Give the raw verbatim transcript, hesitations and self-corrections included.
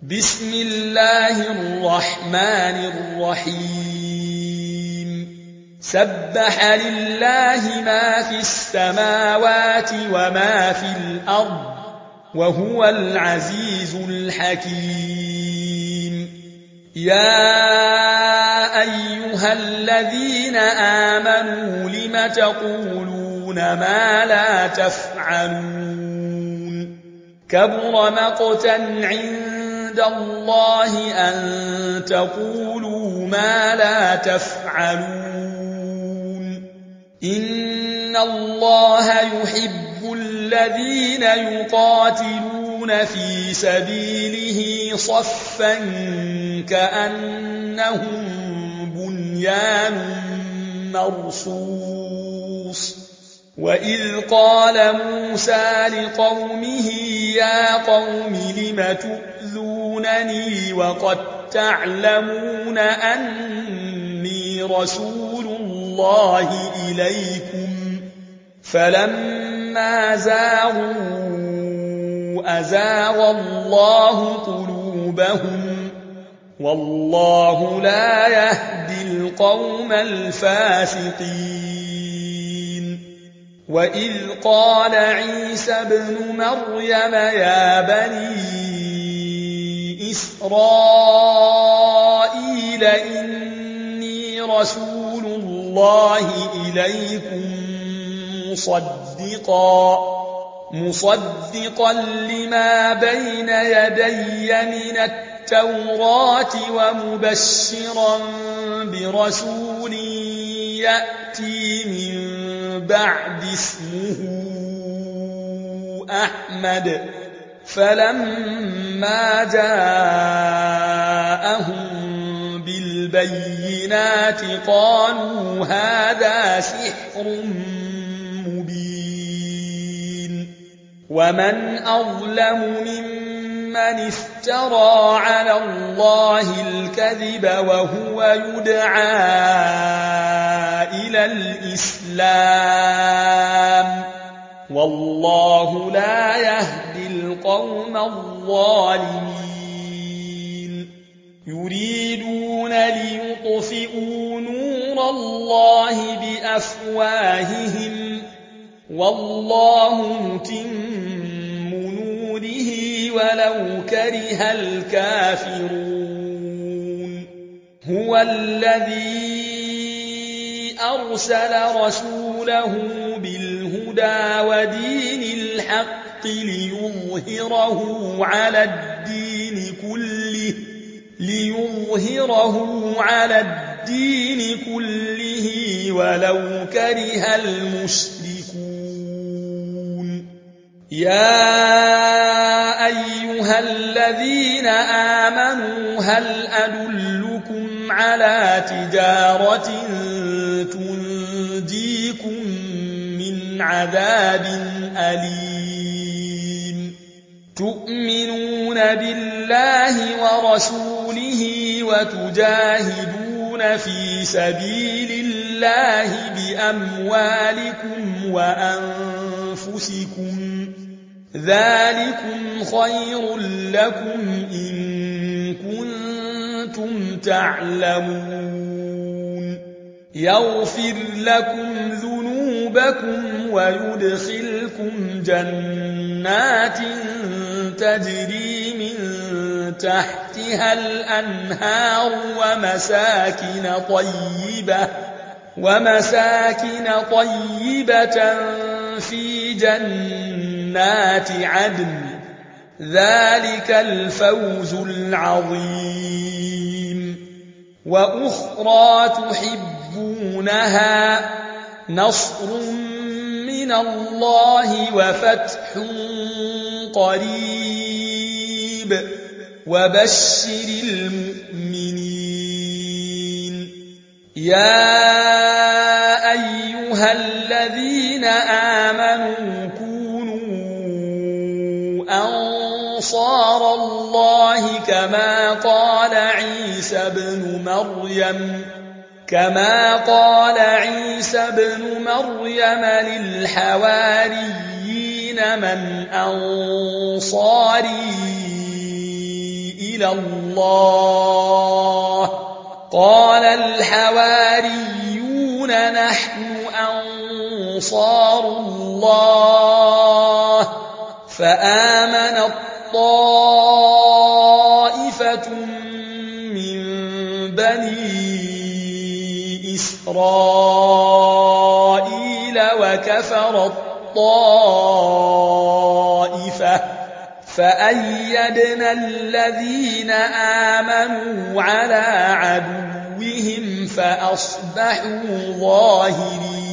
بسم الله الرحمن الرحيم سبح لله ما في السماوات وما في الأرض وهو العزيز الحكيم يا أيها الذين آمنوا لم تقولون ما لا تفعلون كبر مقتا عند عند الله أن تقولوا ما لا تفعلون إن الله يحب الذين يقاتلون في سبيله صفا كأنهم بنيان مرصوص وإذ قال موسى لقومه يا قوم لم تؤذونني وقد تعلمون أني رسول الله إليكم فلما زاغوا أزاغ الله قلوبهم والله لا يهدي القوم الفاسقين وإذ قال عيسى ابن مريم يا بني إسرائيل إني رسول الله إليكم مصدقا مصدقا لما بين يدي من التوراة ومبشرا برسول يأتي من بعد اسمه أحمد فلما جاءهم بالبينات قالوا هذا سحر مبين ومن أظلم ممن افترى على الله الكذب وهو يدعى إلى الإسلام والله لا يهدي القوم الظالمين يريدون ليطفئوا نور الله بأفواههم والله متم نوره ولو كره الكافرون هو الذي أرسل رسوله بالهدى ودين الحق ليظهره على الدين كله ليظهره على الدين كله ولو كره المشركون يا أيها الذين آمنوا هل أدلكم على تجارة تنجيكم من عذاب أليم تؤمنون بالله ورسوله وتجاهدون في سبيل الله بأموالكم وأنفسكم ذلكم خير لكم إن كنتم تعلمون يغفر لكم ذنوبكم ويدخلكم جنات تجري من تحتها الأنهار ومساكن طيبة ومساكن طيبة في جنات عدن ذلك الفوز العظيم وأخرى تحبونها نصر من الله وفتح قريب وبشر المؤمنين يا أيها الذين آمنوا كونوا أنصار الله كما قال عيسى ابن مريم كما قال عيسى ابن مريم للحواريين من أنصاري إلى الله قال الحواريون نحن أنصار الله فآمنت طائفة من بني إسرائيل وكفرت طائفة فأيدنا الذين آمنوا على عدوهم فأصبحوا ظاهرين